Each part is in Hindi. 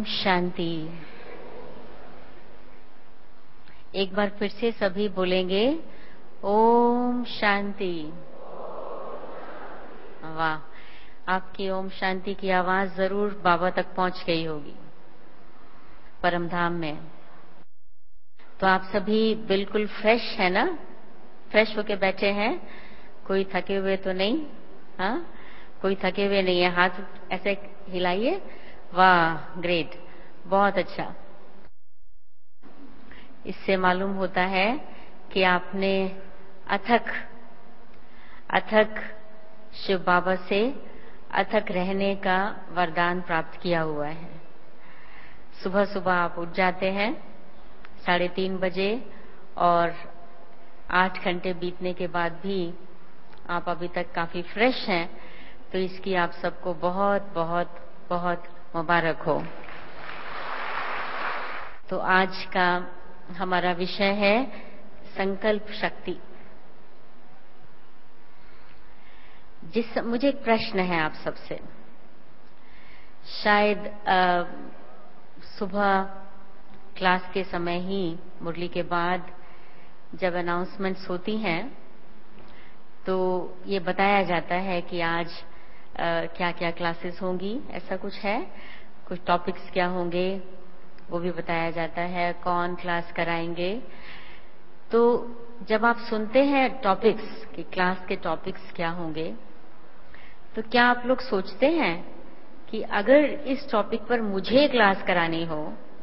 शांति। एक बार फिर से सभी बोलेंगे ओम शांति। वाह, आपकी ओम शांति की आवाज जरूर बाबा तक पहुंच गई होगी परमधाम में। तो आप सभी बिल्कुल फ्रेश है ना? फ्रेश होके बैठे हैं? कोई थके हुए तो नहीं? हाँ, कोई थके हुए नहीं है? हाथ ऐसे हिलाइए। वाह, ग्रेट, बहुत अच्छा। इससे मालूम होता है कि आपने अथक अथक शिव बाबा से अथक रहने का वरदान प्राप्त किया हुआ है। सुबह सुबह आप उठ जाते हैं 3:30 बजे और 8 घंटे बीतने के बाद भी आप अभी तक काफी फ्रेश हैं, तो इसकी आप सबको बहुत बहुत बहुत मुबारक हो। तो आज का हमारा विषय है संकल्प शक्ति। मुझे एक प्रश्न है आप सबसे। शायद सुबह क्लास के समय ही मुरली के बाद जब अनाउंसमेंट्स होती हैं तो ये बताया जाता है कि आज क्या क्या क्लासेस होंगी, ऐसा कुछ है, कुछ टॉपिक्स क्या होंगे वो भी बताया जाता है, कौन क्लास कराएंगे। तो जब आप सुनते हैं टॉपिक्स कि क्लास के टॉपिक्स क्या होंगे, तो क्या आप लोग सोचते हैं कि अगर इस टॉपिक पर मुझे क्लास करानी हो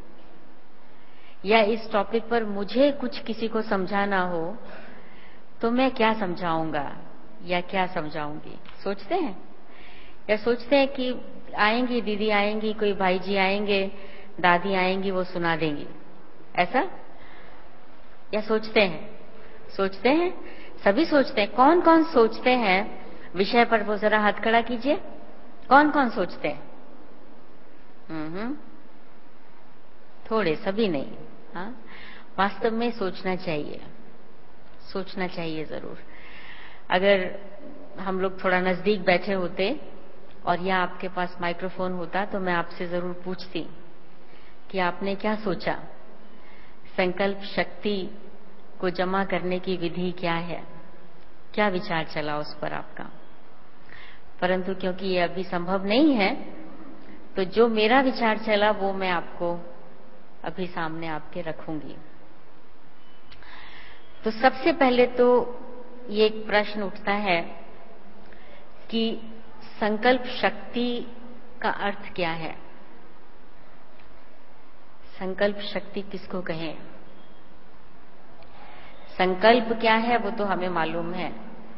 या इस टॉपिक पर मुझे कुछ किसी को समझाना हो तो मैं क्या समझाऊंगा या क्या समझाऊंगी? सोचते हैं? या सोचते हैं कि आएंगी दीदी, आएंगी कोई भाई जी आएंगे, दादी आएंगी, वो सुना देंगी, ऐसा? या सोचते हैं? सोचते हैं, सभी सोचते हैं। कौन कौन सोचते हैं विषय पर? वो जरा हाथ खड़ा कीजिए। कौन कौन सोचते हैं? थोड़े, सभी नहीं। हाँ, वास्तव में सोचना चाहिए, सोचना चाहिए जरूर। अगर हम लोग थोड़ा नजदीक बैठे होते और या आपके पास माइक्रोफोन होता तो मैं आपसे जरूर पूछती कि आपने क्या सोचा, संकल्प शक्ति को जमा करने की विधि क्या है, क्या विचार चला उस पर आपका। परंतु क्योंकि ये अभी संभव नहीं है, तो जो मेरा विचार चला वो मैं आपको अभी सामने आपके रखूंगी। तो सबसे पहले तो ये एक प्रश्न उठता है कि संकल्प शक्ति का अर्थ क्या है? संकल्प शक्ति किसको कहें? संकल्प क्या है वो तो हमें मालूम है।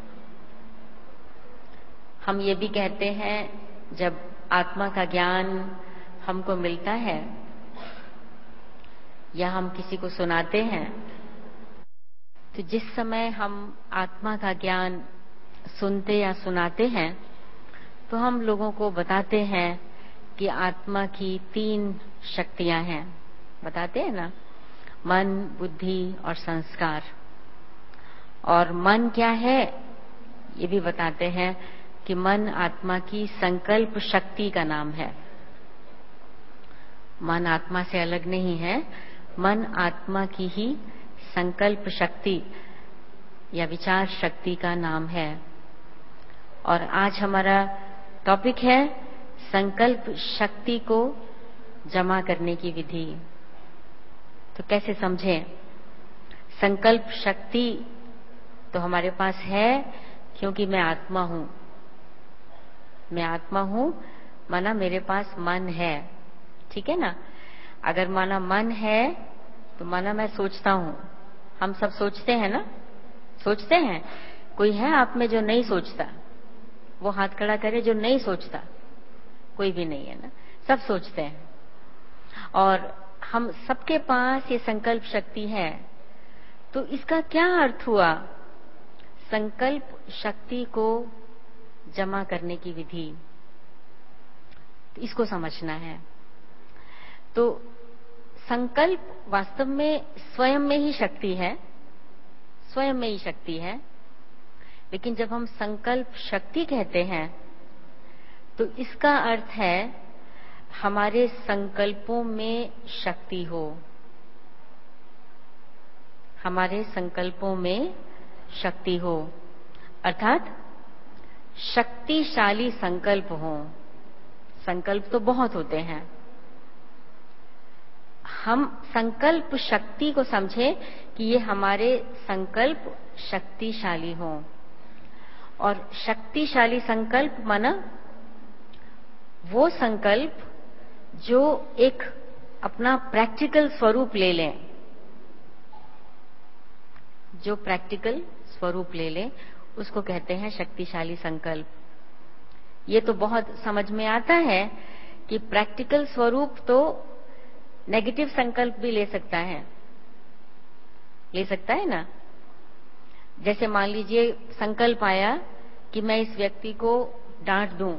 हम ये भी कहते हैं जब आत्मा का ज्ञान हमको मिलता है या हम किसी को सुनाते हैं, तो जिस समय हम आत्मा का ज्ञान सुनते या सुनाते हैं तो हम लोगों को बताते हैं कि आत्मा की 3 शक्तियां हैं। बताते हैं ना, मन, बुद्धि और संस्कार। और मन क्या है ये भी बताते हैं कि मन आत्मा की संकल्प शक्ति का नाम है। मन आत्मा से अलग नहीं है, मन आत्मा की ही संकल्प शक्ति या विचार शक्ति का नाम है। और आज हमारा टॉपिक है संकल्प शक्ति को जमा करने की विधि। तो कैसे समझें? संकल्प शक्ति तो हमारे पास है क्योंकि मैं आत्मा हूं। मैं आत्मा हूं माना मेरे पास मन है, ठीक है ना? अगर माना मन है तो माना मैं सोचता हूं। हम सब सोचते हैं ना? सोचते हैं। कोई है आप में जो नहीं सोचता? वो हाथ खड़ा करे जो नहीं सोचता। कोई भी नहीं है ना, सब सोचते हैं। और हम सबके पास ये संकल्प शक्ति है। तो इसका क्या अर्थ हुआ? संकल्प शक्ति को जमा करने की विधि, तो इसको समझना है। तो संकल्प वास्तव में स्वयं में ही शक्ति है, स्वयं में ही शक्ति है। लेकिन जब हम संकल्प शक्ति कहते हैं तो इसका अर्थ है हमारे संकल्पों में शक्ति हो, हमारे संकल्पों में शक्ति हो, अर्थात शक्तिशाली संकल्प हो। संकल्प तो बहुत होते हैं, हम संकल्प शक्ति को समझे कि ये हमारे संकल्प शक्तिशाली हो। और शक्तिशाली संकल्प माना वो संकल्प जो एक अपना प्रैक्टिकल स्वरूप ले लें, जो प्रैक्टिकल स्वरूप ले लें उसको कहते हैं शक्तिशाली संकल्प। ये तो बहुत समझ में आता है कि प्रैक्टिकल स्वरूप तो नेगेटिव संकल्प भी ले सकता है, ले सकता है ना। जैसे मान लीजिए संकल्प आया कि मैं इस व्यक्ति को डांट दूं,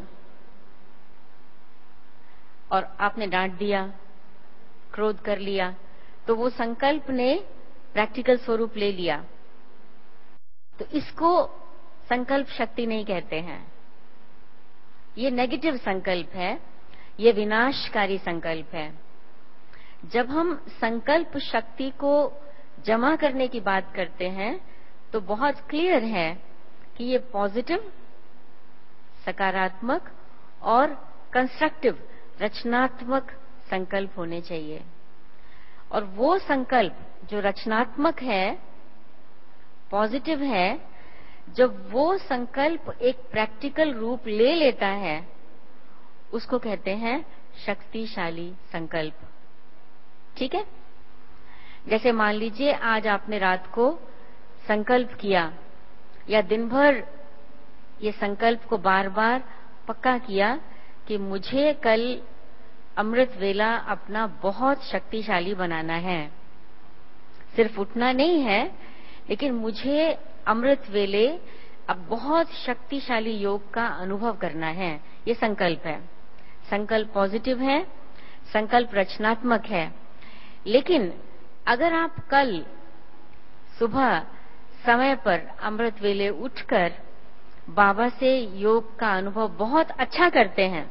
और आपने डांट दिया, क्रोध कर लिया, तो वो संकल्प ने प्रैक्टिकल स्वरूप ले लिया। तो इसको संकल्प शक्ति नहीं कहते हैं, ये नेगेटिव संकल्प है, ये विनाशकारी संकल्प है। जब हम संकल्प शक्ति को जमा करने की बात करते हैं तो बहुत क्लियर है कि ये पॉजिटिव, सकारात्मक और कंस्ट्रक्टिव, रचनात्मक संकल्प होने चाहिए। और वो संकल्प जो रचनात्मक है, पॉजिटिव है, जब वो संकल्प एक प्रैक्टिकल रूप ले लेता है उसको कहते हैं शक्तिशाली संकल्प। ठीक है। जैसे मान लीजिए आज आपने रात को संकल्प किया या दिन भर ये संकल्प को बार बार पक्का किया कि मुझे कल अमृत वेला अपना बहुत शक्तिशाली बनाना है। सिर्फ उठना नहीं है, लेकिन मुझे अमृत वेले अब बहुत शक्तिशाली योग का अनुभव करना है। ये संकल्प है, संकल्प पॉजिटिव है, संकल्प रचनात्मक है। लेकिन अगर आप कल सुबह समय पर अमृत वेले उठकर बाबा से योग का अनुभव बहुत अच्छा करते हैं,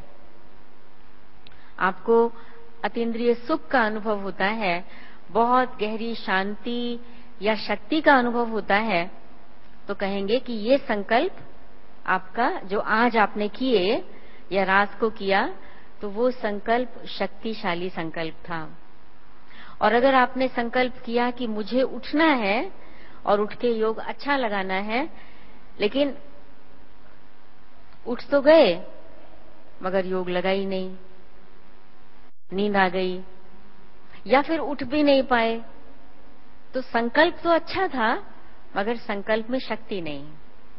आपको अतीन्द्रिय सुख का अनुभव होता है, बहुत गहरी शांति या शक्ति का अनुभव होता है, तो कहेंगे कि ये संकल्प आपका जो आज आपने किए या रात को किया, तो वो संकल्प शक्तिशाली संकल्प था। और अगर आपने संकल्प किया कि मुझे उठना है और उठ के योग अच्छा लगाना है, लेकिन उठ तो गए मगर योग लगा ही नहीं, नींद आ गई या फिर उठ भी नहीं पाए, तो संकल्प तो अच्छा था मगर संकल्प में शक्ति नहीं।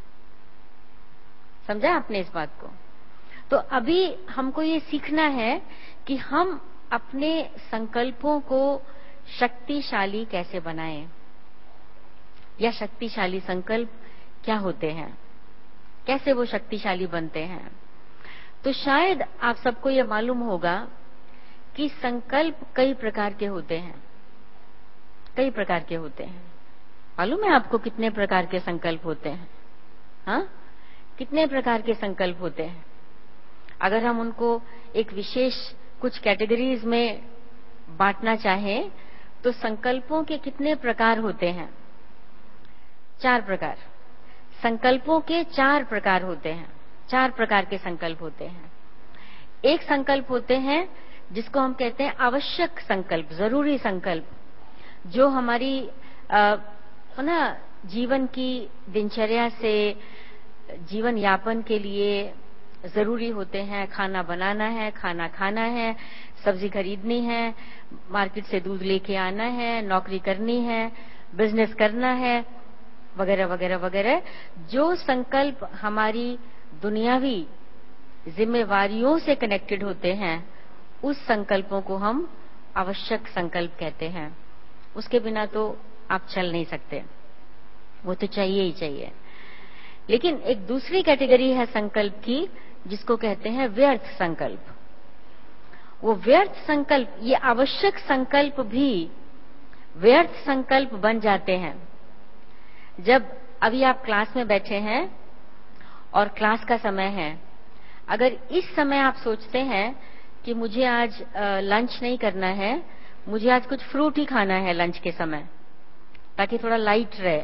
समझा आपने इस बात को? तो अभी हमको ये सीखना है कि हम अपने संकल्पों को शक्तिशाली कैसे बनाएं, या शक्तिशाली संकल्प क्या होते हैं, कैसे वो शक्तिशाली बनते हैं। तो शायद आप सबको ये मालूम होगा कि संकल्प कई प्रकार के होते हैं, कई प्रकार के होते हैं। मालूम है आपको कितने प्रकार के संकल्प होते हैं? हाँ, कितने प्रकार के संकल्प होते हैं? अगर हम उनको एक विशेष कुछ कैटेगरीज में बांटना चाहें तो संकल्पों के कितने प्रकार होते हैं? 4 प्रकार। संकल्पों के 4 प्रकार होते हैं, 4 प्रकार के संकल्प होते हैं। एक संकल्प होते हैं जिसको हम कहते हैं आवश्यक संकल्प, जरूरी संकल्प, जो हमारी ना जीवन की दिनचर्या से जीवन यापन के लिए जरूरी होते हैं। खाना बनाना है, खाना खाना है, सब्जी खरीदनी है, मार्केट से दूध लेके आना है, नौकरी करनी है, बिजनेस करना है, वगैरह वगैरह वगैरह। जो संकल्प हमारी दुनियावी जिम्मेवारियों से कनेक्टेड होते हैं, उस संकल्पों को हम आवश्यक संकल्प कहते हैं। उसके बिना तो आप चल नहीं सकते, वो तो चाहिए ही चाहिए। लेकिन एक दूसरी कैटेगरी है संकल्प की, जिसको कहते हैं व्यर्थ संकल्प। वो व्यर्थ संकल्प, ये आवश्यक संकल्प भी व्यर्थ संकल्प बन जाते हैं जब अभी आप क्लास में बैठे हैं और क्लास का समय है। अगर इस समय आप सोचते हैं कि मुझे आज लंच नहीं करना है, मुझे आज कुछ फ्रूट ही खाना है लंच के समय, ताकि थोड़ा लाइट रहे,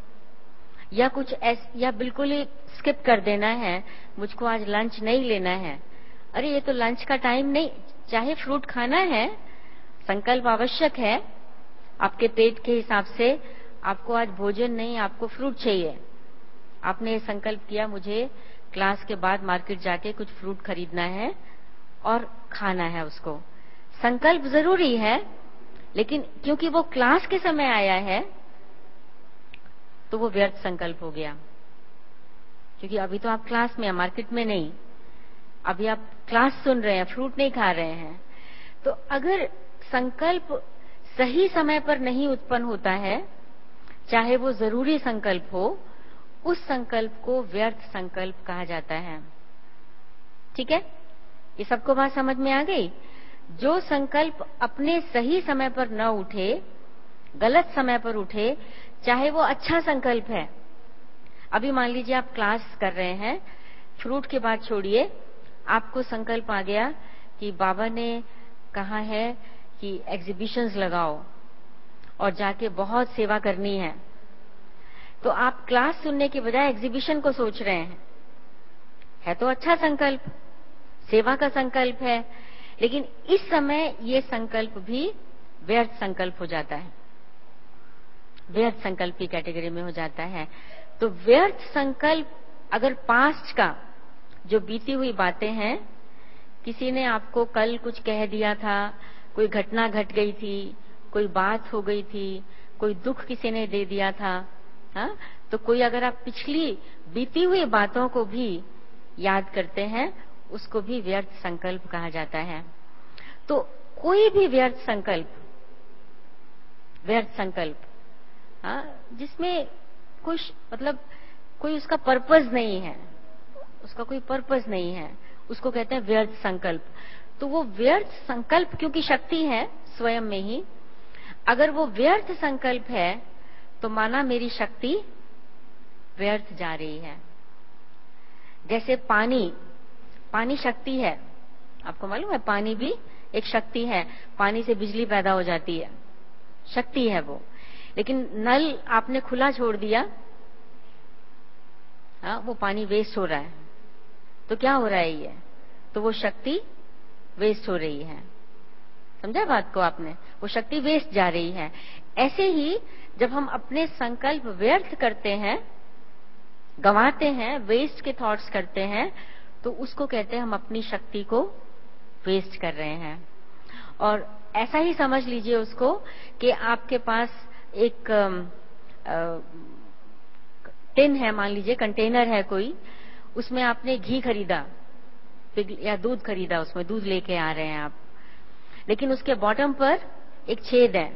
या बिल्कुल ही स्किप कर देना है, मुझको आज लंच नहीं लेना है। अरे ये तो लंच का टाइम नहीं, चाहे फ्रूट खाना है, संकल्प आवश्यक है। आपके पेट के हिसाब से आपको आज भोजन नहीं, आपको फ्रूट चाहिए। आपने ये संकल्प किया मुझे क्लास के बाद मार्केट जाके कुछ फ्रूट खरीदना है और खाना है उसको। संकल्प जरूरी है, लेकिन क्योंकि वो क्लास के समय आया है तो वो व्यर्थ संकल्प हो गया, क्योंकि अभी तो आप क्लास में हैं, मार्केट में नहीं। अभी आप क्लास सुन रहे हैं, फ्रूट नहीं खा रहे हैं। तो अगर संकल्प सही समय पर नहीं उत्पन्न होता है, चाहे वो जरूरी संकल्प हो, उस संकल्प को व्यर्थ संकल्प कहा जाता है। ठीक है, ये सबको बात समझ में आ गई? जो संकल्प अपने सही समय पर न उठे, गलत समय पर उठे, चाहे वो अच्छा संकल्प है। अभी मान लीजिए आप क्लास कर रहे हैं, फ्रूट की बात छोड़िए, आपको संकल्प आ गया कि बाबा ने कहा है कि एग्जीबिशंस लगाओ और जाके बहुत सेवा करनी है। तो आप क्लास सुनने के बजाय एग्जीबिशन को सोच रहे हैं। है तो अच्छा संकल्प, सेवा का संकल्प है, लेकिन इस समय ये संकल्प भी व्यर्थ संकल्प हो जाता है, व्यर्थ संकल्प की कैटेगरी में हो जाता है। तो व्यर्थ संकल्प, अगर पास्ट का जो बीती हुई बातें हैं, किसी ने आपको कल कुछ कह दिया था, कोई घटना घट गई थी, कोई बात हो गई थी, कोई दुख किसी ने दे दिया था, हाँ? तो कोई अगर आप पिछली बीती हुई बातों को भी याद करते हैं, उसको भी व्यर्थ संकल्प कहा जाता है। तो कोई भी व्यर्थ संकल्प, हाँ, जिसमें कुछ मतलब कोई उसका पर्पस नहीं है, उसका कोई पर्पस नहीं है, उसको कहते हैं व्यर्थ संकल्प। तो वो व्यर्थ संकल्प, क्योंकि शक्ति है स्वयं में ही, अगर वो व्यर्थ संकल्प है तो माना मेरी शक्ति व्यर्थ जा रही है। जैसे पानी शक्ति है, आपको मालूम है, पानी भी एक शक्ति है। पानी से बिजली पैदा हो जाती है, शक्ति है वो। लेकिन नल आपने खुला छोड़ दिया, हाँ, वो पानी वेस्ट हो रहा है। तो क्या हो रहा है ये? तो वो शक्ति वेस्ट हो रही है। समझा बात को आपने? वो शक्ति वेस्ट जा रही है। ऐसे ही जब हम अपने संकल्प व्यर्थ करते हैं, गंवाते हैं, वेस्ट के थॉट्स करते हैं, तो उसको कहते हैं हम अपनी शक्ति को वेस्ट कर रहे हैं। और ऐसा ही समझ लीजिए उसको कि आपके पास एक टिन है, मान लीजिए कंटेनर है कोई, उसमें आपने घी खरीदा या दूध खरीदा, उसमें दूध लेके आ रहे हैं आप, लेकिन उसके बॉटम पर एक छेद है।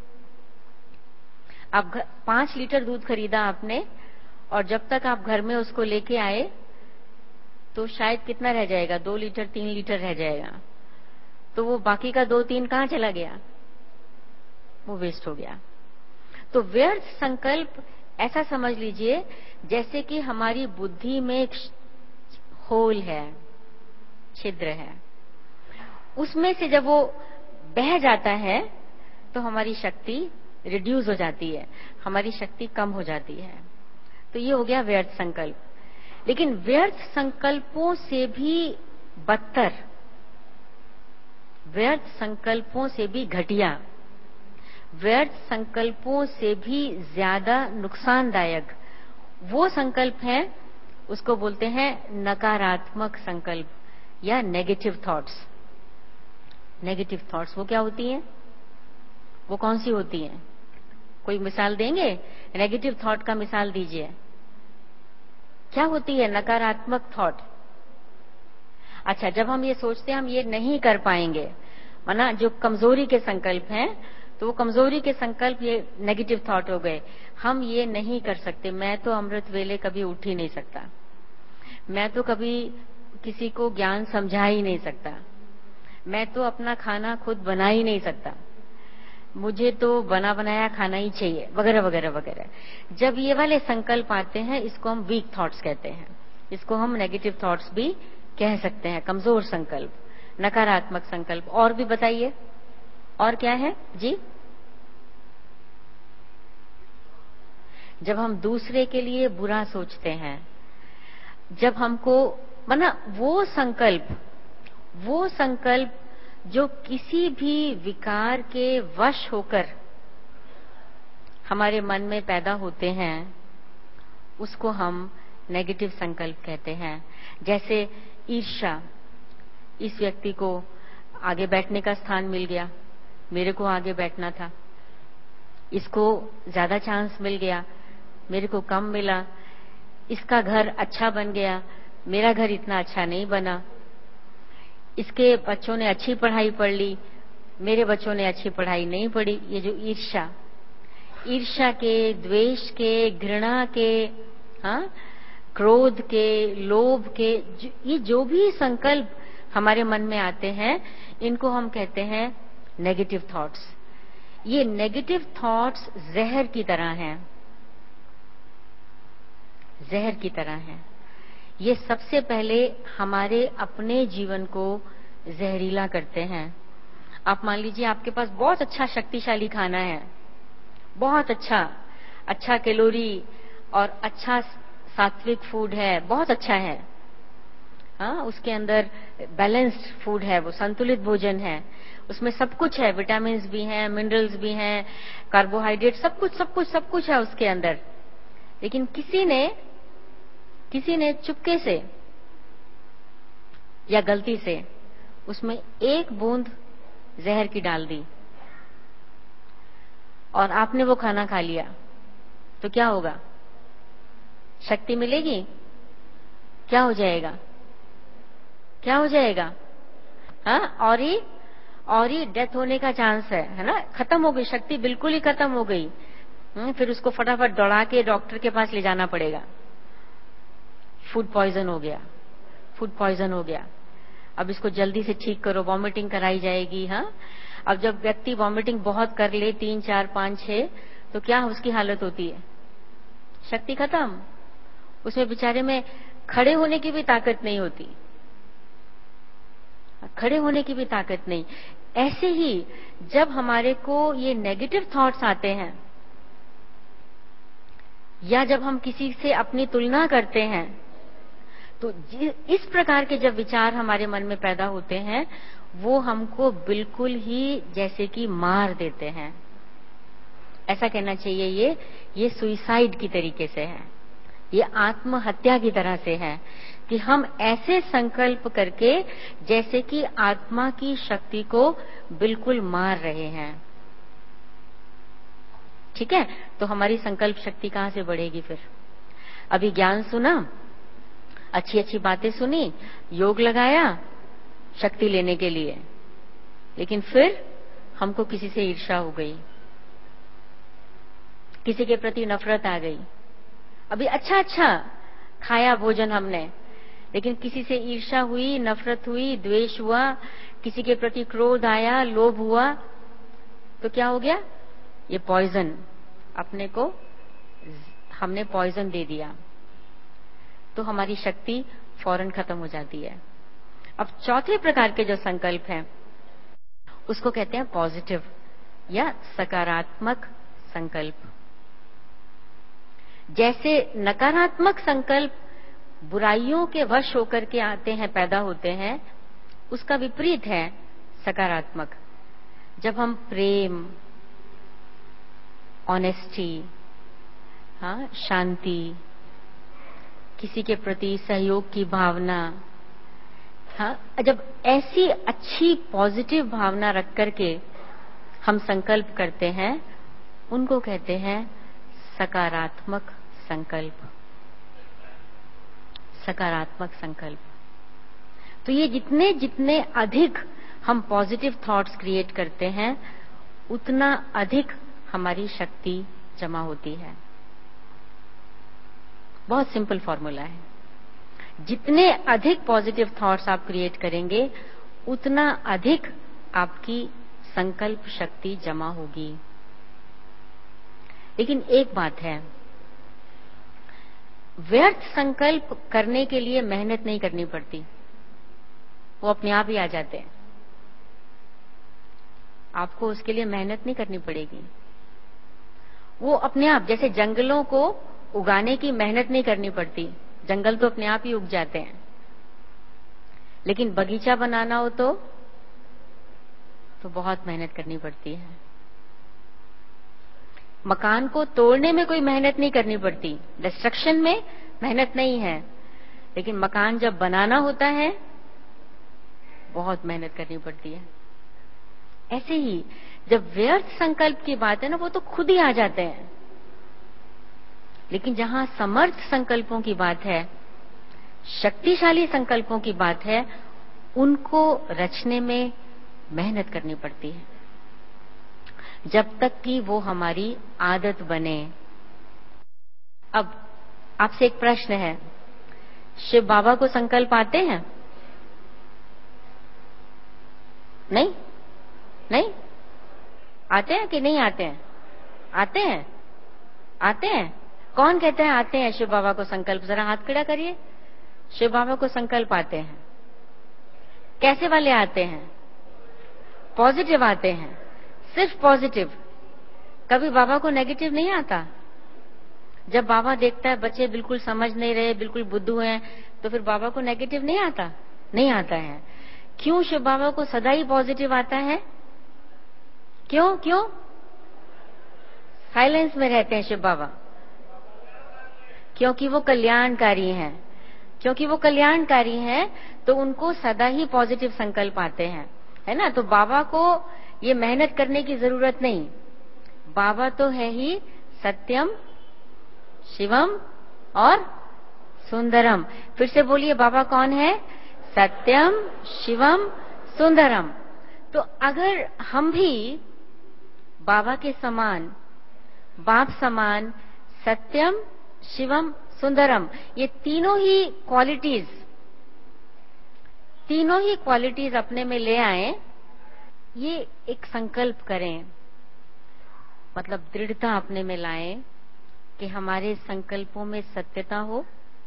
आप 5 लीटर दूध खरीदा आपने, और जब तक आप घर में उसको लेके आए तो शायद कितना रह जाएगा, 2 लीटर 3 लीटर रह जाएगा। तो वो बाकी का 2-3 कहां चला गया? वो वेस्ट हो गया। तो व्यर्थ संकल्प ऐसा समझ लीजिए जैसे कि हमारी बुद्धि में एक होल है, छिद्र है, उसमें से जब वो बह जाता है तो हमारी शक्ति रिड्यूस हो जाती है, हमारी शक्ति कम हो जाती है। तो ये हो गया व्यर्थ संकल्प। लेकिन व्यर्थ संकल्पों से भी बदतर, व्यर्थ संकल्पों से भी घटिया, व्यर्थ संकल्पों से भी ज्यादा नुकसानदायक वो संकल्प है, उसको बोलते हैं नकारात्मक संकल्प या नेगेटिव थॉट्स। नेगेटिव थॉट्स वो क्या होती हैं? वो कौन सी होती हैं? कोई मिसाल देंगे? नेगेटिव थॉट का मिसाल दीजिए। क्या होती है नकारात्मक थॉट? अच्छा, जब हम ये सोचते हैं हम ये नहीं कर पाएंगे, माना जो कमजोरी के संकल्प हैं, तो वो कमजोरी के संकल्प ये नेगेटिव थॉट हो गए। हम ये नहीं कर सकते, मैं तो अमृत वेले कभी उठ ही नहीं सकता, मैं तो कभी किसी को ज्ञान समझा ही नहीं सकता, मैं तो अपना खाना खुद बना ही नहीं सकता, मुझे तो बना बनाया खाना ही चाहिए, वगैरह वगैरह वगैरह। जब ये वाले संकल्प आते हैं, इसको हम वीक थॉट्स कहते हैं, इसको हम नेगेटिव थॉट्स भी कह सकते हैं, कमजोर संकल्प। नकारात्मक संकल्प। और भी बताइए, और क्या है जी? जब हम दूसरे के लिए बुरा सोचते हैं, जब हमको वो संकल्प जो किसी भी विकार के वश होकर हमारे मन में पैदा होते हैं, उसको हम नेगेटिव संकल्प कहते हैं। जैसे ईर्ष्या, इस व्यक्ति को आगे बैठने का स्थान मिल गया, मेरे को आगे बैठना था, इसको ज्यादा चांस मिल गया, मेरे को कम मिला, इसका घर अच्छा बन गया, मेरा घर इतना अच्छा नहीं बना, इसके बच्चों ने अच्छी पढ़ाई पढ़ ली, मेरे बच्चों ने अच्छी पढ़ाई नहीं पढ़ी। ये जो ईर्ष्या के, द्वेष के, घृणा के, क्रोध के, लोभ के, ये जो भी संकल्प हमारे मन में आते हैं, इनको हम कहते हैं नेगेटिव थॉट्स। ये नेगेटिव थॉट्स जहर की तरह हैं, जहर की तरह हैं। ये सबसे पहले हमारे अपने जीवन को जहरीला करते हैं। आप मान लीजिए आपके पास बहुत अच्छा शक्तिशाली खाना है, बहुत अच्छा कैलोरी और अच्छा सात्विक फूड है, बहुत अच्छा है, उसके अंदर बैलेंस्ड फूड है, वो संतुलित भोजन है, उसमें सब कुछ है, विटामिन्स भी हैं, मिनरल्स भी हैं, कार्बोहाइड्रेट, सब कुछ है उसके अंदर। लेकिन किसी ने चुपके से या गलती से उसमें एक बूंद जहर की डाल दी और आपने वो खाना खा लिया, तो क्या होगा? शक्ति मिलेगी? क्या हो जाएगा? और ही डेथ होने का चांस है ना? खत्म हो गई शक्ति, बिल्कुल ही खत्म हो गई। फिर उसको फटाफट दौड़ा के डॉक्टर के पास ले जाना पड़ेगा। फूड पॉइजन हो गया, अब इसको जल्दी से ठीक करो, वॉमिटिंग कराई जाएगी। अब जब व्यक्ति वॉमिटिंग बहुत कर ले, 3, 4, 5, 6, तो क्या उसकी हालत होती है? शक्ति खत्म, उसमें बेचारे में खड़े होने की भी ताकत नहीं होती, ऐसे ही जब हमारे को ये नेगेटिव थॉट्स आते हैं या जब हम किसी से अपनी तुलना करते हैं, तो इस प्रकार के जब विचार हमारे मन में पैदा होते हैं, वो हमको बिल्कुल ही जैसे कि मार देते हैं। ऐसा कहना चाहिए, ये सुइसाइड की तरीके से है, ये आत्महत्या की तरह से है कि हम ऐसे संकल्प करके जैसे कि आत्मा की शक्ति को बिल्कुल मार रहे हैं। ठीक है, तो हमारी संकल्प शक्ति कहां से बढ़ेगी फिर? अभी ज्ञान सुना, अच्छी बातें सुनी, योग लगाया शक्ति लेने के लिए, लेकिन फिर हमको किसी से ईर्ष्या हो गई, किसी के प्रति नफरत आ गई। अभी अच्छा खाया भोजन हमने, लेकिन किसी से ईर्ष्या हुई, नफरत हुई, द्वेष हुआ, किसी के प्रति क्रोध आया, लोभ हुआ, तो क्या हो गया? ये पॉइजन, अपने को हमने पॉइजन दे दिया, तो हमारी शक्ति फौरन खत्म हो जाती है। अब चौथे प्रकार के जो संकल्प हैं, उसको कहते हैं पॉजिटिव या सकारात्मक संकल्प। जैसे नकारात्मक संकल्प बुराइयों के वश होकर के आते हैं, पैदा होते हैं, उसका विपरीत है सकारात्मक। जब हम प्रेम, ऑनेस्टी, शांति, किसी के प्रति सहयोग की भावना, जब ऐसी अच्छी पॉजिटिव भावना रख करके हम संकल्प करते हैं, उनको कहते हैं सकारात्मक संकल्प। सकारात्मक संकल्प। तो ये जितने अधिक हम पॉजिटिव थॉट्स क्रिएट करते हैं, उतना अधिक हमारी शक्ति जमा होती है। बहुत सिंपल फॉर्मूला है, जितने अधिक पॉजिटिव थॉट्स आप क्रिएट करेंगे, उतना अधिक आपकी संकल्प शक्ति जमा होगी। लेकिन एक बात है, व्यर्थ संकल्प करने के लिए मेहनत नहीं करनी पड़ती। वो अपने आप ही आ जाते हैं। आपको उसके लिए मेहनत नहीं करनी पड़ेगी। वो अपने आप, जैसे जंगलों को उगाने की मेहनत नहीं करनी पड़ती, जंगल तो अपने आप ही उग जाते हैं। लेकिन बगीचा बनाना हो तो बहुत मेहनत करनी पड़ती है। मकान को तोड़ने में कोई मेहनत नहीं करनी पड़ती, डिस्ट्रक्शन में मेहनत नहीं है। लेकिन मकान जब बनाना होता है बहुत मेहनत करनी पड़ती है। ऐसे ही जब व्यर्थ संकल्प की बात है ना, वो तो खुद ही आ जाते हैं। लेकिन जहां समर्थ संकल्पों की बात है, शक्तिशाली संकल्पों की बात है, उनको रचने में मेहनत करनी पड़ती है, जब तक कि वो हमारी आदत बने। अब आपसे एक प्रश्न है, शिव बाबा को संकल्प आते हैं? नहीं? नहीं आते हैं कि नहीं आते हैं? आते हैं, आते हैं। कौन कहते हैं आते हैं शिव बाबा को संकल्प? जरा हाथ खड़ा करिए। शिव बाबा को संकल्प आते हैं। कैसे वाले आते हैं? पॉजिटिव आते हैं, सिर्फ पॉजिटिव। कभी बाबा को नेगेटिव नहीं आता। जब बाबा देखता है बच्चे बिल्कुल समझ नहीं रहे, बिल्कुल बुद्धू हैं, तो फिर बाबा को नेगेटिव नहीं आता? नहीं आता है। क्यों शिव बाबा को सदा ही पॉजिटिव आता है? क्यों क्यों? साइलेंस में रहते हैं शिव बाबा, क्योंकि वो कल्याणकारी हैं। क्योंकि वो कल्याणकारी हैं तो उनको सदा ही पॉजिटिव संकल्प आते हैं, है ना। तो बाबा को ये मेहनत करने की जरूरत नहीं। बाबा तो है ही सत्यम, शिवम और सुंदरम। फिर से बोलिए, बाबा कौन है? सत्यम, शिवम, सुंदरम। तो अगर हम भी बाबा के समान, बाप समान, सत्यम, शिवम, सुंदरम, ये तीनों ही क्वालिटीज अपने में ले आए, ये एक संकल्प करें, मतलब दृढ़ता अपने में लाएं कि हमारे संकल्पों में सत्यता हो,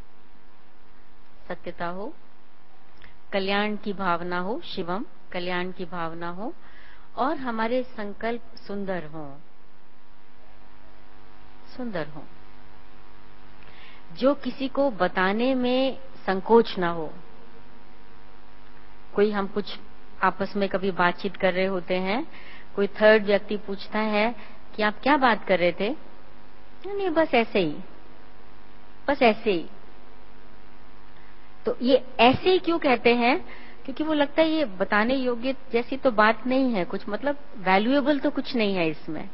कल्याण की भावना हो, शिवम, कल्याण की भावना हो, और हमारे संकल्प सुंदर हो, जो किसी को बताने में संकोच ना हो। कोई हम कुछ आपस में कभी बातचीत कर रहे होते हैं, कोई थर्ड व्यक्ति पूछता है कि आप क्या बात कर रहे थे? नहीं, बस ऐसे ही। तो ये ऐसे ही क्यों कहते हैं? क्योंकि वो लगता है ये बताने योग्य जैसी तो बात नहीं है, कुछ मतलब वैल्यूएबल तो कुछ नहीं है इसमें।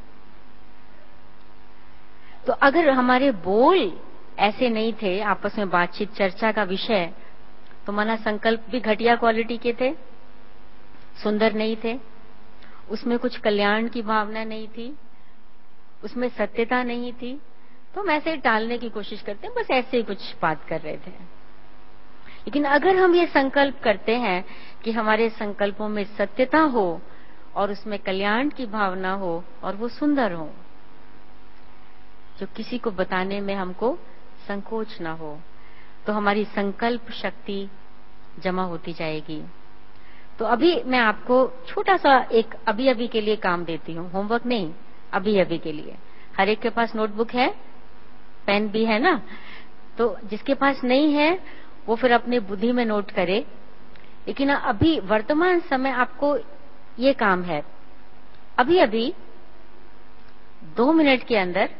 तो अगर हमारे बोल ऐसे नहीं थे, आपस में बातचीत चर्चा का विषय, तो माना संकल्प भी घटिया क्वालिटी के थे, सुंदर नहीं थे, उसमें कुछ कल्याण की भावना नहीं थी, उसमें सत्यता नहीं थी, तो हम ऐसे ही टालने की कोशिश करते हैं, बस ऐसे ही कुछ बात कर रहे थे। लेकिन अगर हम ये संकल्प करते हैं कि हमारे संकल्पों में सत्यता हो और उसमें कल्याण की भावना हो और वो सुंदर हो, जो किसी को बताने में हमको संकोच ना हो, तो हमारी संकल्प शक्ति जमा होती जाएगी। तो अभी मैं आपको छोटा सा एक अभी के लिए काम देती हूँ, होमवर्क नहीं, अभी के लिए। हर एक के पास नोटबुक है, पेन भी है ना? तो जिसके पास नहीं है वो फिर अपनी बुद्धि में नोट करे। लेकिन अभी वर्तमान समय आपको ये काम है, अभी 2 मिनट के अंदर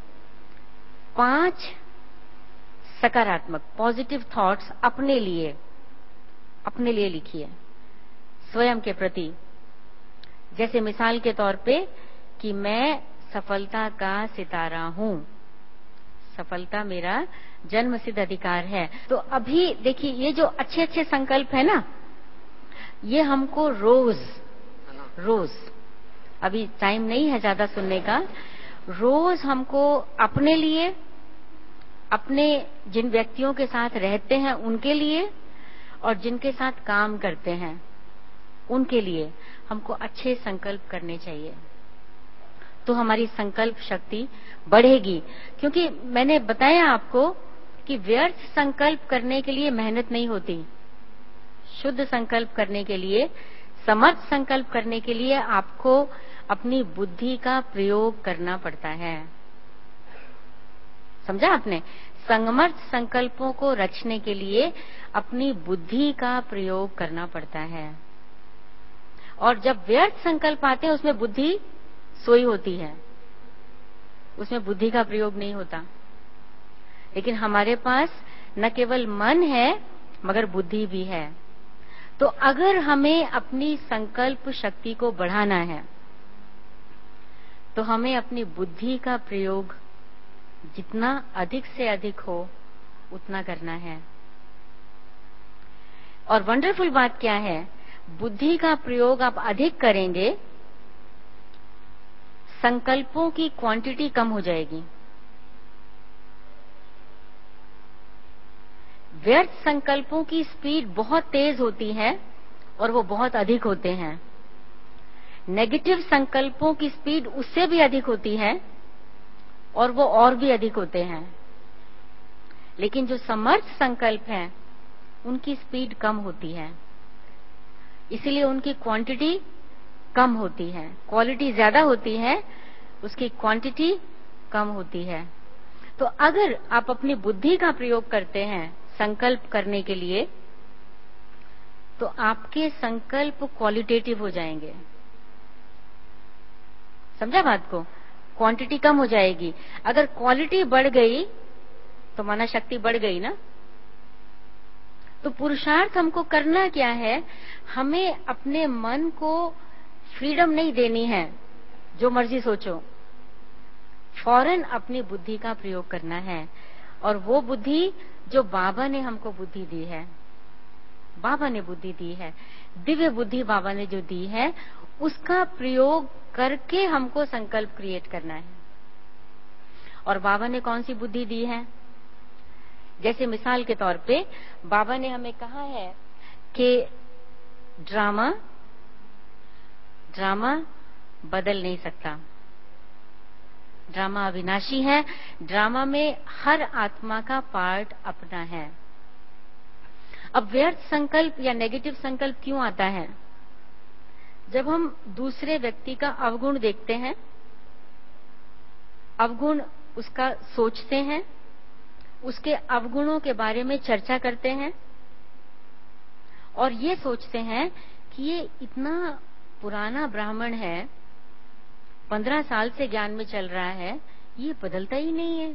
5 सकारात्मक पॉजिटिव थॉट्स अपने लिए लिखिए, स्वयं के प्रति। जैसे मिसाल के तौर पे कि मैं सफलता का सितारा हूं, सफलता मेरा जन्म सिद्ध अधिकार है। तो अभी देखिए, ये जो अच्छे अच्छे संकल्प है ना, ये हमको रोज, अभी टाइम नहीं है ज्यादा सुनने का, रोज हमको अपने लिए, अपने जिन व्यक्तियों के साथ रहते हैं उनके लिए, और जिनके साथ काम करते हैं उनके लिए हमको अच्छे संकल्प करने चाहिए। तो हमारी संकल्प शक्ति बढ़ेगी। क्योंकि मैंने बताया आपको कि व्यर्थ संकल्प करने के लिए मेहनत नहीं होती, शुद्ध संकल्प करने के लिए, समर्थ संकल्प करने के लिए आपको अपनी बुद्धि का प्रयोग करना पड़ता है। समझा आपने? समर्थ संकल्पों को रचने के लिए अपनी बुद्धि का प्रयोग करना पड़ता है। और जब व्यर्थ संकल्प आते हैं उसमें बुद्धि सोई होती है, उसमें बुद्धि का प्रयोग नहीं होता। लेकिन हमारे पास न केवल मन है मगर बुद्धि भी है। तो अगर हमें अपनी संकल्प शक्ति को बढ़ाना है तो हमें अपनी बुद्धि का प्रयोग जितना अधिक से अधिक हो उतना करना है। और वंडरफुल बात क्या है, बुद्धि का प्रयोग आप अधिक करेंगे, संकल्पों की क्वांटिटी कम हो जाएगी। व्यर्थ संकल्पों की स्पीड बहुत तेज होती है और वो बहुत अधिक होते हैं। नेगेटिव संकल्पों की स्पीड उससे भी अधिक होती है और वो और भी अधिक होते हैं। लेकिन जो समर्थ संकल्प हैं उनकी स्पीड कम होती है, इसलिए उनकी क्वांटिटी कम होती है। क्वालिटी ज्यादा होती है, उसकी क्वांटिटी कम होती है। तो अगर आप अपनी बुद्धि का प्रयोग करते हैं संकल्प करने के लिए तो आपके संकल्प क्वालिटेटिव हो जाएंगे। समझा बात को? क्वांटिटी कम हो जाएगी। अगर क्वालिटी बढ़ गई तो माना शक्ति बढ़ गई ना। तो पुरुषार्थ हमको करना क्या है, हमें अपने मन को फ्रीडम नहीं देनी है जो मर्जी सोचो, फौरन अपनी बुद्धि का प्रयोग करना है। और वो बुद्धि जो बाबा ने हमको बुद्धि दी है, बाबा ने बुद्धि दी है, दिव्य बुद्धि बाबा ने जो दी है, उसका प्रयोग करके हमको संकल्प क्रिएट करना है। और बाबा ने कौन सी बुद्धि दी है? जैसे मिसाल के तौर पे बाबा ने हमें कहा है कि ड्रामा बदल नहीं सकता, ड्रामा अविनाशी है, ड्रामा में हर आत्मा का पार्ट अपना है। अब व्यर्थ संकल्प या नेगेटिव संकल्प क्यों आता है? जब हम दूसरे व्यक्ति का अवगुण देखते हैं, अवगुण उसका सोचते हैं, उसके अवगुणों के बारे में चर्चा करते हैं और ये सोचते हैं कि ये इतना पुराना ब्राह्मण है, 15 साल से ज्ञान में चल रहा है, ये बदलता ही नहीं है,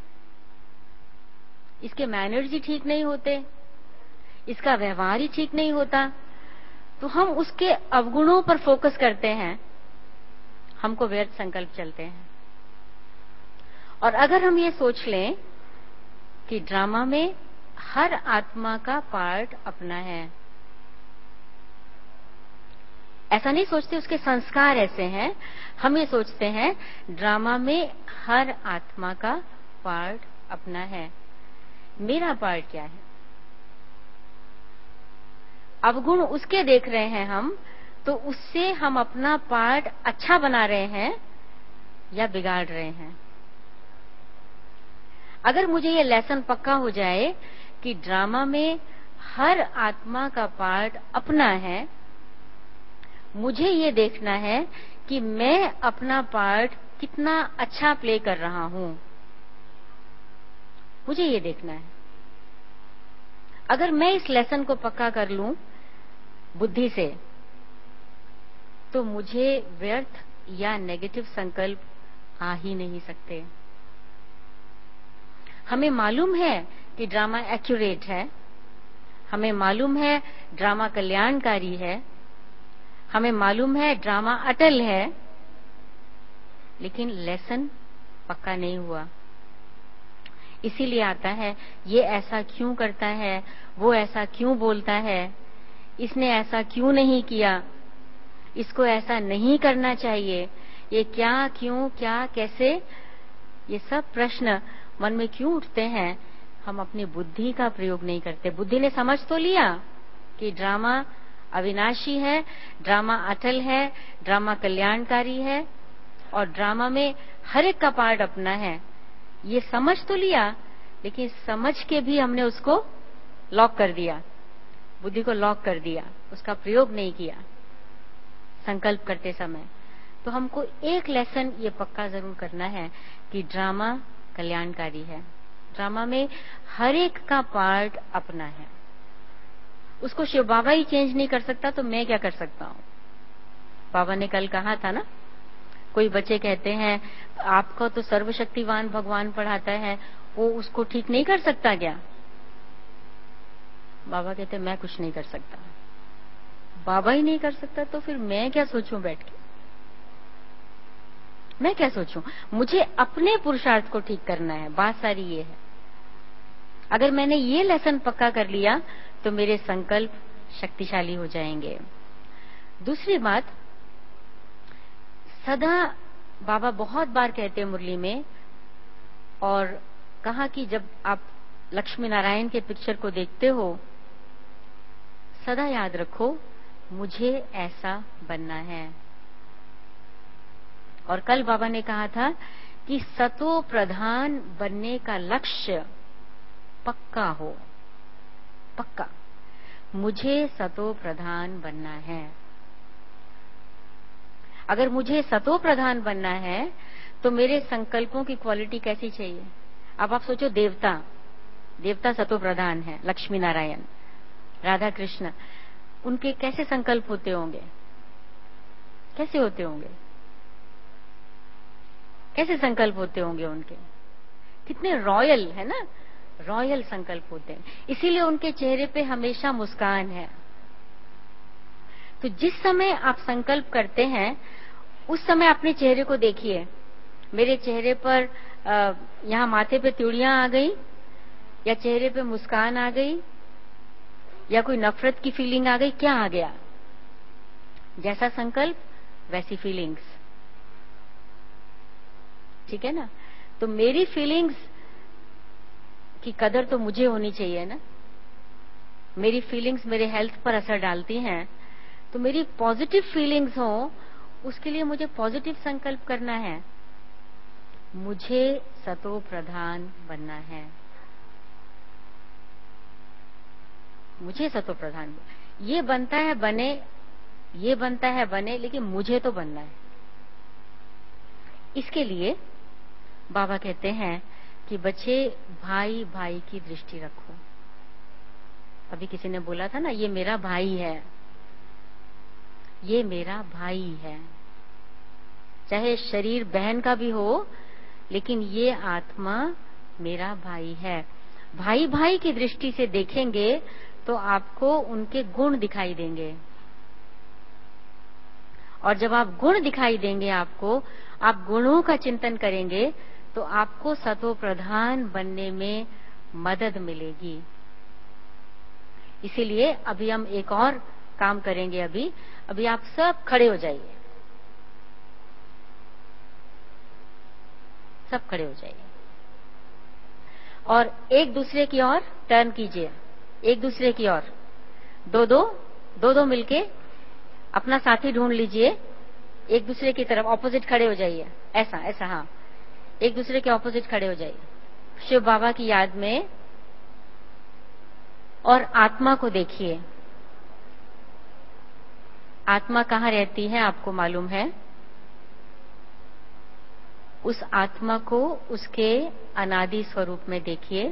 इसके मैनर्स ही ठीक नहीं होते, इसका व्यवहार ही ठीक नहीं होता। तो हम उसके अवगुणों पर फोकस करते हैं, हमको व्यर्थ संकल्प चलते हैं। और अगर हम ये सोच लें कि ड्रामा में हर आत्मा का पार्ट अपना है, ऐसा नहीं सोचते उसके संस्कार ऐसे हैं, हम ये सोचते हैं ड्रामा में हर आत्मा का पार्ट अपना है, मेरा पार्ट क्या है? अवगुण उसके देख रहे हैं हम, तो उससे हम अपना पार्ट अच्छा बना रहे हैं या बिगाड़ रहे हैं। अगर मुझे ये लेसन पक्का हो जाए कि ड्रामा में हर आत्मा का पार्ट अपना है, मुझे ये देखना है कि मैं अपना पार्ट कितना अच्छा प्ले कर रहा हूं, मुझे ये देखना है। अगर मैं इस लेसन को पक्का कर लूं बुद्धि से, तो मुझे व्यर्थ या नेगेटिव संकल्प आ ही नहीं सकते। हमें मालूम है कि ड्रामा एक्यूरेट है, हमें मालूम है ड्रामा कल्याणकारी है, हमें मालूम है ड्रामा अटल है, लेकिन लेसन पक्का नहीं हुआ। इसीलिए आता है ये ऐसा क्यों करता है, वो ऐसा क्यों बोलता है, इसने ऐसा क्यों नहीं किया, इसको ऐसा नहीं करना चाहिए, ये क्या, क्यों, क्या, कैसे, ये सब प्रश्न मन में क्यों उठते हैं? हम अपनी बुद्धि का प्रयोग नहीं करते। बुद्धि ने समझ तो लिया कि ड्रामा अविनाशी है, ड्रामा अटल है, ड्रामा कल्याणकारी है और ड्रामा में हर एक का पार्ट अपना है, ये समझ तो लिया, लेकिन समझ के भी हमने उसको लॉक कर दिया। बुद्धि को लॉक कर दिया, उसका प्रयोग नहीं किया संकल्प करते समय, तो हमको एक लेसन ये पक्का जरूर करना है कि ड्रामा कल्याणकारी है। ड्रामा में हर एक का पार्ट अपना है, उसको शिव बाबा ही चेंज नहीं कर सकता तो मैं क्या कर सकता हूं। बाबा ने कल कहा था ना, कोई बच्चे कहते हैं आपको तो सर्वशक्तिवान भगवान पढ़ाता है, वो उसको ठीक नहीं कर सकता क्या? बाबा कहते मैं कुछ नहीं कर सकता। बाबा ही नहीं कर सकता तो फिर मैं क्या सोचूं बैठ के? मैं क्या सोचूं? मुझे अपने पुरुषार्थ को ठीक करना है। बात सारी ये है। अगर मैंने ये लेसन पक्का कर लिया तो मेरे संकल्प शक्तिशाली हो जाएंगे। दूसरी बात, सदा बाबा बहुत बार कहते हैं मुरली में, और कहा कि जब आप लक्ष्मी नारायण के पिक्चर को देखते हो, सदा याद रखो मुझे ऐसा बनना है। और कल बाबा ने कहा था कि सतो प्रधान बनने का लक्ष्य पक्का हो, पक्का मुझे सतो प्रधान बनना है। अगर मुझे सतो प्रधान बनना है तो मेरे संकल्पों की क्वालिटी कैसी चाहिए? अब आप सोचो, देवता सतो प्रधान है, लक्ष्मी नारायण, राधा कृष्ण, उनके कैसे संकल्प होते होंगे? कैसे होते होंगे? कैसे संकल्प होते होंगे उनके? कितने रॉयल है ना, रॉयल संकल्प होते हैं। इसीलिए उनके चेहरे पे हमेशा मुस्कान है। तो जिस समय आप संकल्प करते हैं उस समय अपने चेहरे को देखिए। मेरे चेहरे पर यहाँ माथे पे त्योड़ियां आ गई, या चेहरे पे मुस्कान आ गई, या कोई नफरत की फीलिंग आ गई, क्या आ गया? जैसा संकल्प वैसी फीलिंग्स, ठीक है ना? तो मेरी फीलिंग्स की कदर तो मुझे होनी चाहिए ना। मेरी फीलिंग्स मेरे हेल्थ पर असर डालती हैं, तो मेरी पॉजिटिव फीलिंग्स हो, उसके लिए मुझे पॉजिटिव संकल्प करना है। मुझे सतो प्रधान बनना है, मुझे सतो प्रधान ये बनता है बने, ये बनता है बने, लेकिन मुझे तो बनना है। इसके लिए बाबा कहते हैं कि बच्चे भाई भाई की दृष्टि रखो। अभी किसी ने बोला था ना, ये मेरा भाई है, ये मेरा भाई है। चाहे शरीर बहन का भी हो, लेकिन ये आत्मा मेरा भाई है। भाई भाई की दृष्टि से देखेंगे तो आपको उनके गुण दिखाई देंगे, और जब आप गुण दिखाई देंगे आपको, आप गुणों का चिंतन करेंगे तो आपको सतो प्रधान बनने में मदद मिलेगी। इसीलिए अभी हम एक और काम करेंगे। अभी आप सब खड़े हो जाइए, सब खड़े हो जाइए और एक दूसरे की ओर टर्न कीजिए। एक दूसरे की ओर दो मिलके अपना साथी ढूंढ लीजिए, एक दूसरे की तरफ ऑपोजिट खड़े हो जाइए। ऐसा ऐसा, हाँ, एक दूसरे के ऑपोजिट खड़े हो जाइए शिव बाबा की याद में, और आत्मा को देखिए। आत्मा कहाँ रहती है आपको मालूम है? उस आत्मा को उसके अनादि स्वरूप में देखिए।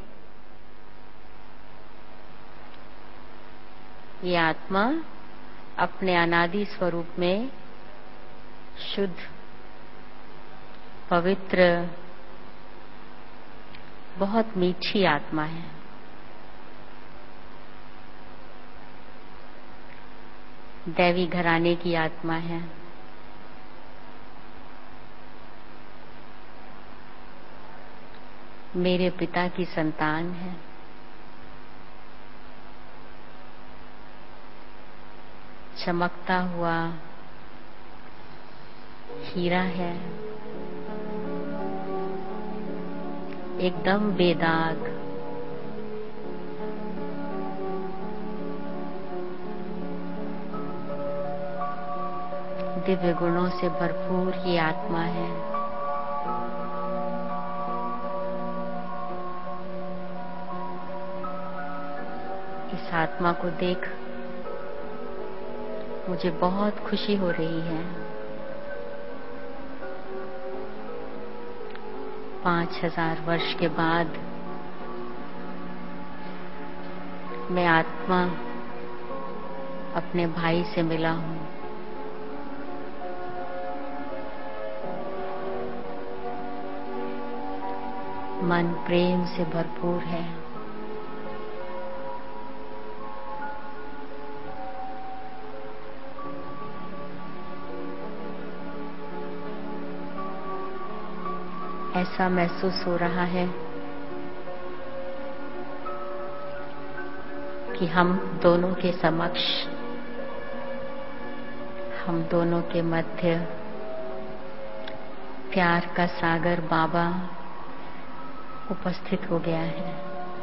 ये आत्मा अपने अनादि स्वरूप में शुद्ध, पवित्र, बहुत मीठी आत्मा है। दैवी घराने की आत्मा है। मेरे पिता की संतान है। चमकता हुआ हीरा है, एकदम बेदाग। दिव्य गुणों से भरपूर ये आत्मा है। इस आत्मा को देख मुझे बहुत खुशी हो रही है। 5000 वर्ष के बाद मैं आत्मा अपने भाई से मिला हूं। मन प्रेम से भरपूर है। ऐसा महसूस हो रहा है कि हम दोनों के समक्ष, हम दोनों के मध्य प्यार का सागर बाबा उपस्थित हो गया है।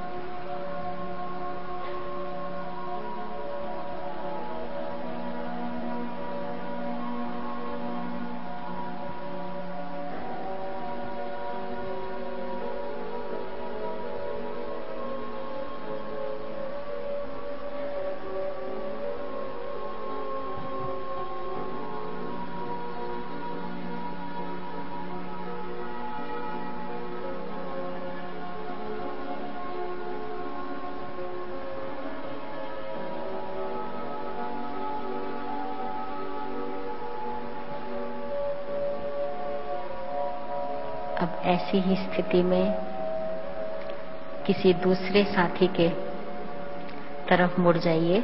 अब ऐसी ही स्थिति में किसी दूसरे साथी के तरफ मुड़ जाइए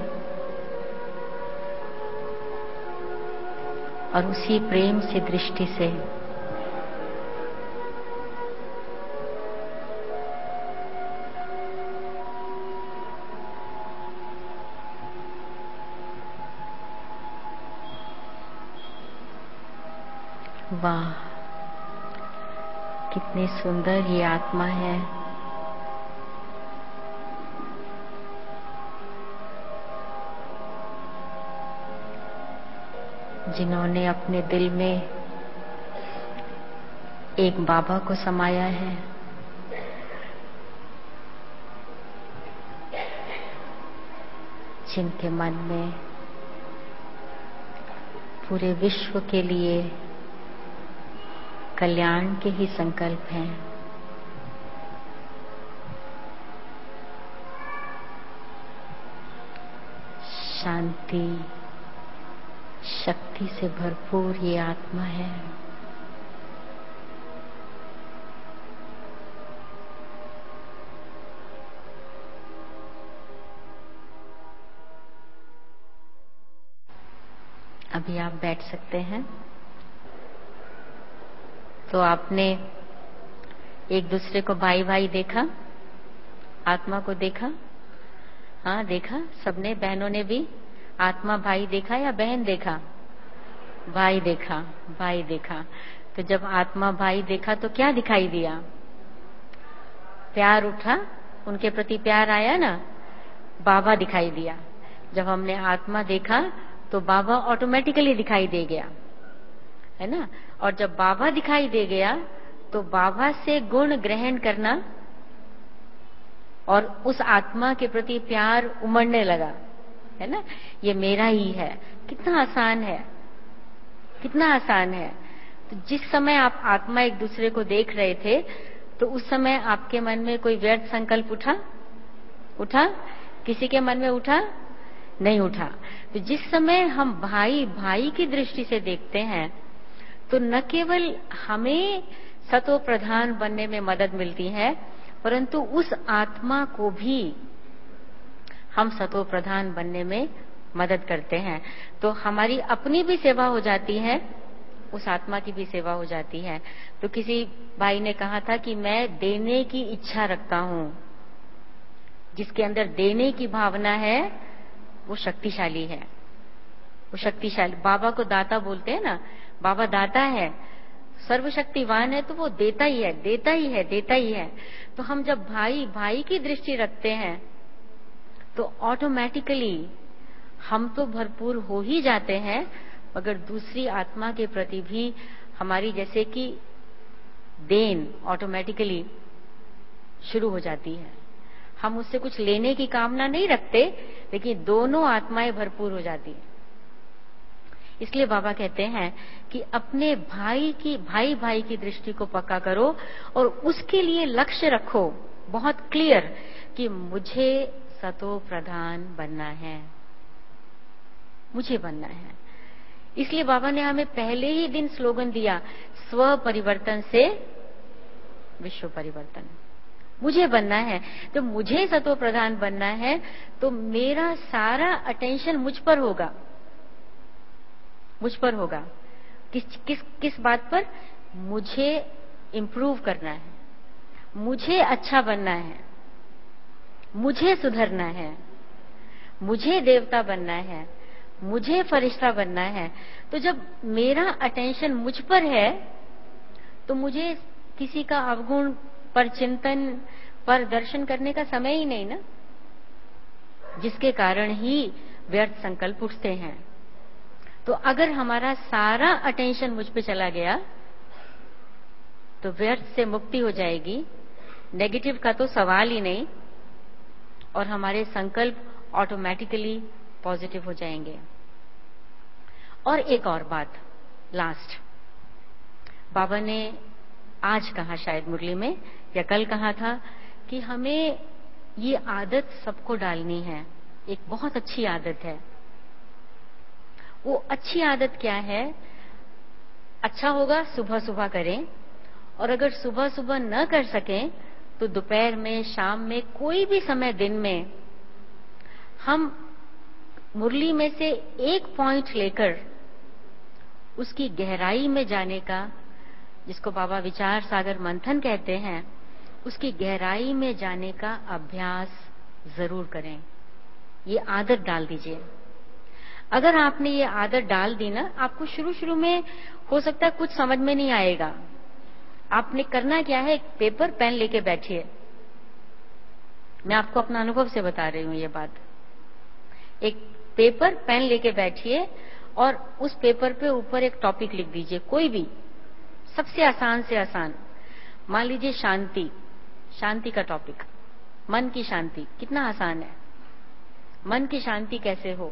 और उसी प्रेम से दृष्टि से वाह, कितनी सुंदर ये आत्मा है। जिन्होंने अपने दिल में एक बाबा को समाया है, जिनके मन में पूरे विश्व के लिए कल्याण के ही संकल्प हैं। शांति शक्ति से भरपूर ये आत्मा है। अभी आप बैठ सकते हैं। तो आपने एक दूसरे को भाई भाई देखा, आत्मा को देखा? हाँ देखा, सबने, बहनों ने भी आत्मा भाई देखा या बहन देखा? भाई देखा, भाई देखा। तो जब आत्मा भाई देखा तो क्या दिखाई दिया? प्यार उठा, उनके प्रति प्यार आया ना, बाबा दिखाई दिया। जब हमने आत्मा देखा तो बाबा ऑटोमेटिकली दिखाई दे गया, है ना। और जब बाबा दिखाई दे गया तो बाबा से गुण ग्रहण करना और उस आत्मा के प्रति प्यार उमड़ने लगा, है ना। ये मेरा ही है। कितना आसान है, कितना आसान है। तो जिस समय आप आत्मा एक दूसरे को देख रहे थे तो उस समय आपके मन में कोई व्यर्थ संकल्प उठा? किसी के मन में उठा? नहीं उठा। तो जिस समय हम भाई भाई की दृष्टि से देखते हैं तो न केवल हमें सतो प्रधान बनने में मदद मिलती है, परंतु उस आत्मा को भी हम सतो प्रधान बनने में मदद करते हैं। तो हमारी अपनी भी सेवा हो जाती है, उस आत्मा की भी सेवा हो जाती है। तो किसी भाई ने कहा था कि मैं देने की इच्छा रखता हूं। जिसके अंदर देने की भावना है वो शक्तिशाली है, वो शक्तिशाली। बाबा को दाता बोलते हैं ना, बाबा दाता है, सर्वशक्तिवान है, तो वो देता ही है, देता ही है, देता ही है। तो हम जब भाई भाई की दृष्टि रखते हैं तो ऑटोमेटिकली हम तो भरपूर हो ही जाते हैं, मगर दूसरी आत्मा के प्रति भी हमारी जैसे कि देन ऑटोमेटिकली शुरू हो जाती है। हम उससे कुछ लेने की कामना नहीं रखते, लेकिन दोनों आत्माएं भरपूर हो जाती है। इसलिए बाबा कहते हैं कि अपने भाई भाई की दृष्टि को पक्का करो और उसके लिए लक्ष्य रखो बहुत क्लियर कि मुझे सतो प्रधान बनना है, मुझे बनना है। इसलिए बाबा ने हमें पहले ही दिन स्लोगन दिया, स्व परिवर्तन से विश्व परिवर्तन। मुझे बनना है, तो मुझे सतो प्रधान बनना है तो मेरा सारा अटेंशन मुझ पर होगा, मुझ पर होगा। किस बात पर? मुझे इंप्रूव करना है, मुझे अच्छा बनना है, मुझे सुधरना है, मुझे देवता बनना है, मुझे फरिश्ता बनना है। तो जब मेरा अटेंशन मुझ पर है तो मुझे किसी का अवगुण पर चिंतन पर दर्शन करने का समय ही नहीं ना, जिसके कारण ही व्यर्थ संकल्प उठते हैं। तो अगर हमारा सारा अटेंशन मुझ पे चला गया तो व्यर्थ से मुक्ति हो जाएगी, नेगेटिव का तो सवाल ही नहीं, और हमारे संकल्प ऑटोमेटिकली पॉजिटिव हो जाएंगे। और एक और बात लास्ट, बाबा ने आज कहा, शायद मुरली में या कल कहा था, कि हमें ये आदत सबको डालनी है। एक बहुत अच्छी आदत है। वो अच्छी आदत क्या है? अच्छा होगा सुबह सुबह करें, और अगर सुबह सुबह न कर सकें तो दोपहर में, शाम में, कोई भी समय दिन में हम मुरली में से एक पॉइंट लेकर उसकी गहराई में जाने का, जिसको बाबा विचार सागर मंथन कहते हैं, उसकी गहराई में जाने का अभ्यास जरूर करें। ये आदत डाल दीजिए। अगर आपने ये आदत डाल दी ना, आपको शुरू शुरू में हो सकता है कुछ समझ में नहीं आएगा। आपने करना क्या है, एक पेपर पेन लेके बैठिए। मैं आपको अपना अनुभव से बता रही हूं ये बात। एक पेपर पेन लेके बैठिए और उस पेपर पे ऊपर एक टॉपिक लिख दीजिए, कोई भी, सबसे आसान से आसान। मान लीजिए शांति, शांति का टॉपिक, मन की शांति। कितना आसान है, मन की शांति कैसे हो,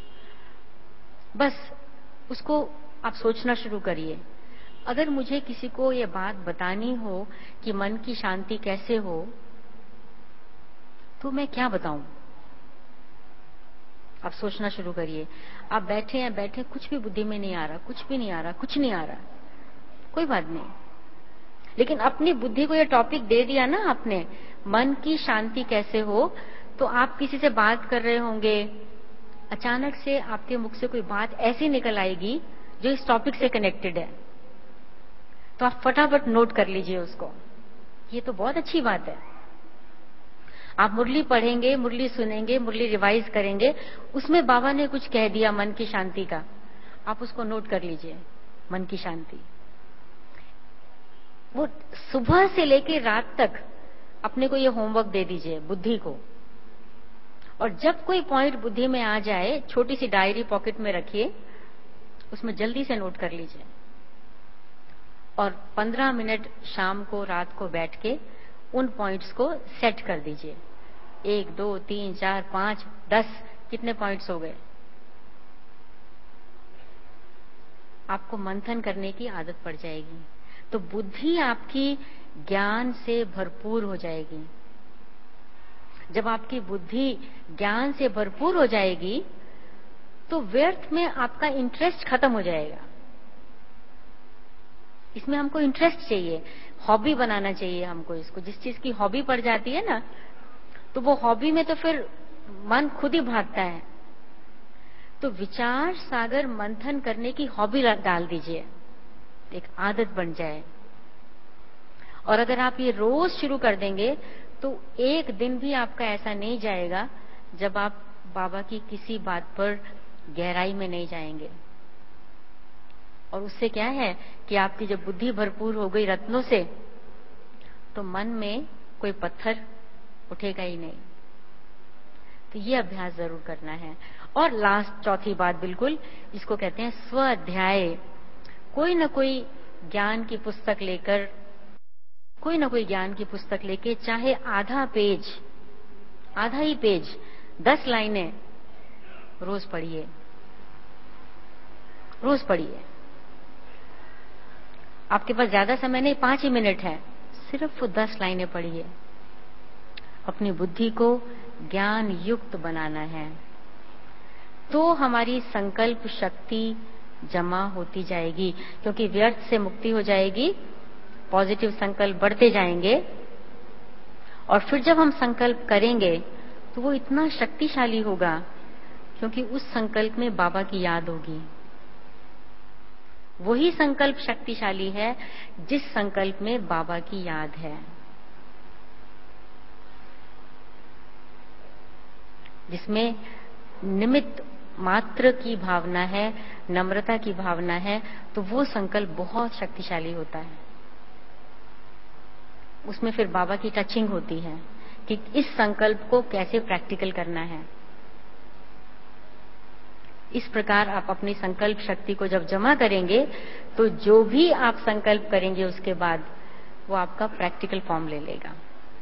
बस उसको आप सोचना शुरू करिए। अगर मुझे किसी को ये बात बतानी हो कि मन की शांति कैसे हो, तो मैं क्या बताऊं? आप सोचना शुरू करिए। आप बैठे हैं, बैठे, कुछ भी बुद्धि में नहीं आ रहा, कुछ भी नहीं आ रहा, कुछ नहीं आ रहा, कोई बात नहीं, लेकिन अपनी बुद्धि को ये टॉपिक दे दिया ना आपने, मन की शांति कैसे हो, तो आप किसी से बात कर रहे होंगे, अचानक से आपके मुख से कोई बात ऐसी निकल आएगी जो इस टॉपिक से कनेक्टेड है, तो आप फटाफट नोट कर लीजिए उसको। ये तो बहुत अच्छी बात है। आप मुरली पढ़ेंगे, मुरली सुनेंगे, मुरली रिवाइज करेंगे, उसमें बाबा ने कुछ कह दिया मन की शांति का, आप उसको नोट कर लीजिए। मन की शांति, वो सुबह से लेकर रात तक अपने को ये होमवर्क दे दीजिए, बुद्धि को। और जब कोई पॉइंट बुद्धि में आ जाए, छोटी सी डायरी पॉकेट में रखिए, उसमें जल्दी से नोट कर लीजिए। और 15 मिनट शाम को, रात को बैठ के उन पॉइंट्स को सेट कर दीजिए। 1, 2, 3, 4, 5, 10, कितने पॉइंट्स हो गए? आपको मंथन करने की आदत पड़ जाएगी, तो बुद्धि आपकी ज्ञान से भरपूर हो जाएगी। जब आपकी बुद्धि ज्ञान से भरपूर हो जाएगी तो व्यर्थ में आपका इंटरेस्ट खत्म हो जाएगा। इसमें हमको इंटरेस्ट चाहिए, हॉबी बनाना चाहिए हमको इसको। जिस चीज की हॉबी पड़ जाती है ना, तो वो हॉबी में तो फिर मन खुद ही भागता है। तो विचार सागर मंथन करने की हॉबी डाल दीजिए, एक आदत बन जाए। और अगर आप ये रोज शुरू कर देंगे तो एक दिन भी आपका ऐसा नहीं जाएगा जब आप बाबा की किसी बात पर गहराई में नहीं जाएंगे। और उससे क्या है कि आपकी जब बुद्धि भरपूर हो गई रत्नों से, तो मन में कोई पत्थर उठेगा ही नहीं। तो ये अभ्यास जरूर करना है। और लास्ट, चौथी बात बिल्कुल, जिसको कहते हैं स्व अध्याय। कोई ना कोई ज्ञान की पुस्तक लेकर, कोई ना कोई ज्ञान की पुस्तक लेके, चाहे आधा पेज, आधा ही पेज, 10 लाइनें, रोज पढ़िए, रोज पढ़िए। आपके पास ज्यादा समय नहीं, 5 ही मिनट है, सिर्फ 10 लाइनें पढ़िए। अपनी बुद्धि को ज्ञान युक्त बनाना है, तो हमारी संकल्प शक्ति जमा होती जाएगी, क्योंकि व्यर्थ से मुक्ति हो जाएगी, पॉजिटिव संकल्प बढ़ते जाएंगे। और फिर जब हम संकल्प करेंगे तो वो इतना शक्तिशाली होगा, क्योंकि उस संकल्प में बाबा की याद होगी। वही संकल्प शक्तिशाली है जिस संकल्प में बाबा की याद है, जिसमें निमित्त मात्र की भावना है, नम्रता की भावना है, तो वो संकल्प बहुत शक्तिशाली होता है। उसमें फिर बाबा की टचिंग होती है कि इस संकल्प को कैसे प्रैक्टिकल करना है। इस प्रकार आप अपनी संकल्प शक्ति को जब जमा करेंगे तो जो भी आप संकल्प करेंगे उसके बाद वो आपका प्रैक्टिकल फॉर्म ले लेगा।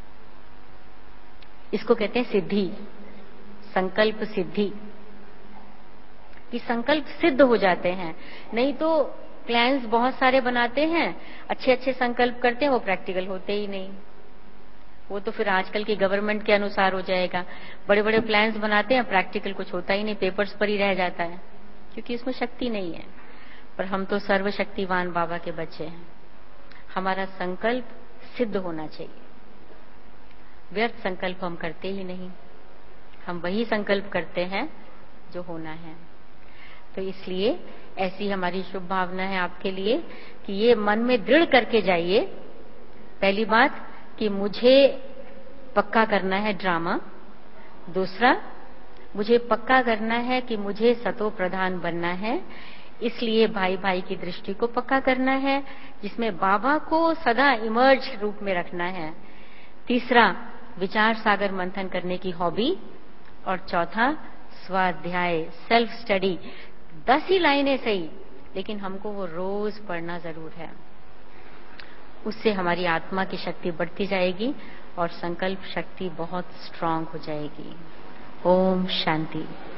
इसको कहते हैं सिद्धि, संकल्प सिद्धि, कि संकल्प सिद्ध हो जाते हैं। नहीं तो प्लान्स बहुत सारे बनाते हैं, अच्छे अच्छे संकल्प करते हैं, वो प्रैक्टिकल होते ही नहीं। वो तो फिर आजकल की गवर्नमेंट के अनुसार हो जाएगा। बड़े बड़े प्लान्स बनाते हैं, प्रैक्टिकल कुछ होता ही नहीं, पेपर्स पर ही रह जाता है, क्योंकि उसमें शक्ति नहीं है। पर हम तो सर्वशक्तिवान बाबा के बच्चे हैं, हमारा संकल्प सिद्ध होना चाहिए। व्यर्थ संकल्प हम करते ही नहीं, हम वही संकल्प करते हैं जो होना है। तो इसलिए ऐसी हमारी शुभ भावना है आपके लिए कि ये मन में दृढ़ करके जाइए। पहली बात कि मुझे पक्का करना है ड्रामा। दूसरा, मुझे पक्का करना है कि मुझे सतो प्रधान बनना है, इसलिए भाई भाई की दृष्टि को पक्का करना है, जिसमें बाबा को सदा इमर्ज रूप में रखना है। तीसरा, विचार सागर मंथन करने की हॉबी। और चौथा, स्वाध्याय, सेल्फ स्टडी। 10 ही लाइनें सही, लेकिन हमको वो रोज पढ़ना जरूर है। उससे हमारी आत्मा की शक्ति बढ़ती जाएगी और संकल्प शक्ति बहुत स्ट्रांग हो जाएगी। ओम शांति।